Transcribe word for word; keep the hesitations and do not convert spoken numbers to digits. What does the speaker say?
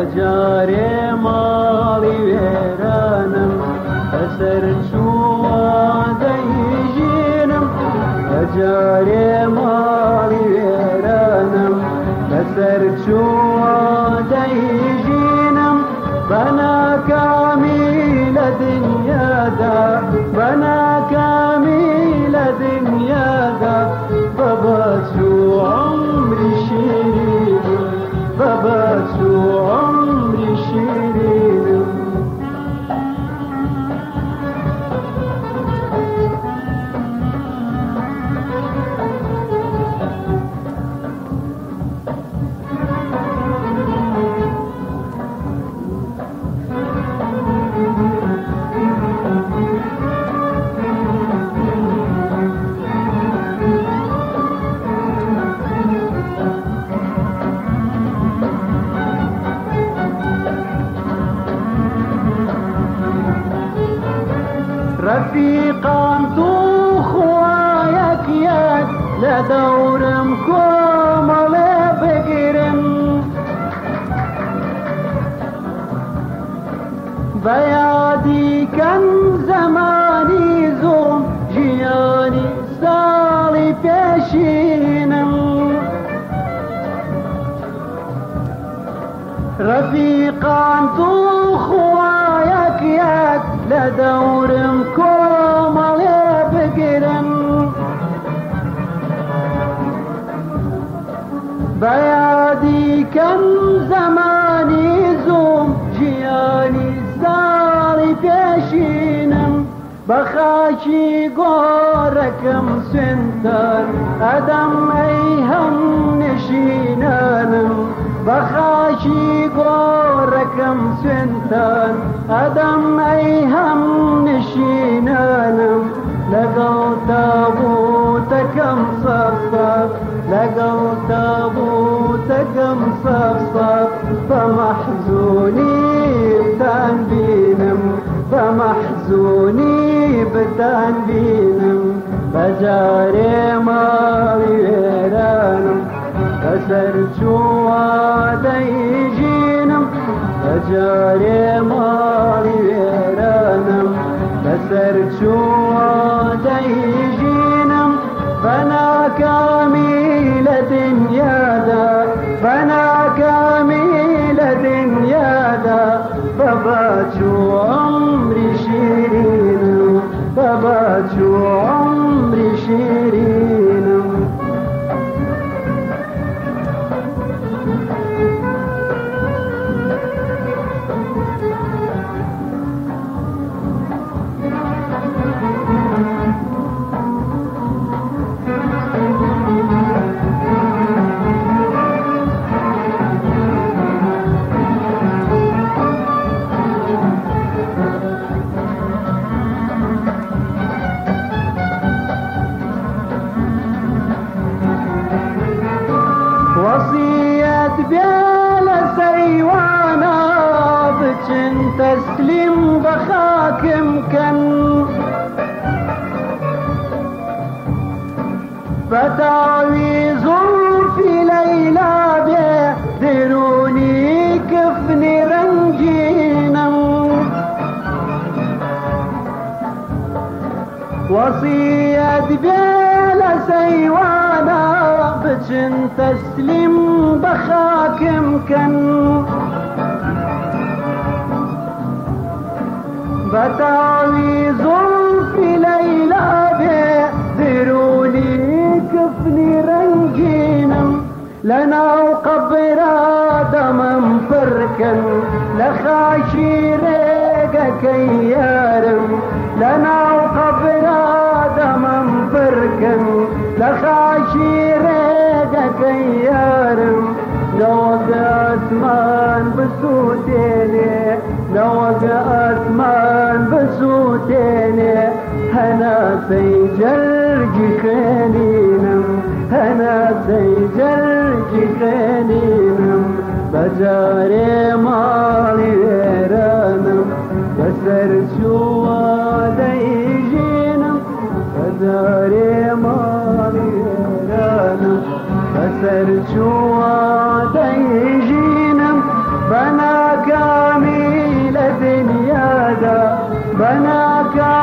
بەجارێ ماڵی وێرانم بەسەر چووە دەیژینم بەجارێ ماڵی وێرانم بەسەر چووە دەیژینم بەناکامی لە دنیادا بەناکامی لە دنیادا بەبەچوو عەمری شیرینم بەبەچوو عەمری شیرینم ڕەفیقان دوو خوایەک یەک لە دەورم کۆمەڵێ بگرن بەیادیکەن زەمانی زۆم ژیانی ساڵی پێشینم ڕەفیقان دوو خوایەک یەک لە دەورم کۆمەڵێ بگرن بەیادیکەن زەمانی زۆم ژیانی ساڵی پێشینم بە خاکی گۆڕەکەم سوێندان ئەدەم ئەی هەم نشینانم بە خاکی گۆڕەکەم سوێندان ئەدەم ئەی هەم نشینانم لەگەڵ تابوتەکەم سەر سەر لەگەڵ تابوتەکەم سەر سەر بە مەحزوونی بتان بینم بە مەحزوونی بتان بینم بەجارێ ماڵی وێرانم بەسەر چووە دەیژینم بەجارێ ماڵی وێرانم بەسەر چووە دەیژینم بەناکامی لە دنیادا بەناکامی لە دنیادا بەبەچوو عەمری شیرینم بەبەچوو عەمری شیرینم وەسیەت بێ لە سەیوانە بچن تەسلیم بە خاکم کەن بە تاوی زولفی لەیلا بێ درونی کفنی ڕەنگینم وەسیەت بێ لە سەیوانە بچن تەسلیم بە خاکم کەن بە تاوی زولفی لەیلا بێ درونی کفنی ڕەنگینم لەناو قەبرا دەمەم پڕکەن لە خاکی ڕێگەکەی یارم لەناو قەبرا دەمەم پڕکەن لە خاکی ڕێگەکەی یارم لەوەگە ئەسمان بسووتێنێ لەوەگە ئەسمان بسووتێنێ هەناسەی جەرگی خوێنینم هەناسەی جەرگی خوێنینم بەجارێ ماڵی وێرانم بەسەر چووە دەیژینم بەجارێ ماڵی وێرانم بەسەر چووە دەیژینم بەنا بناك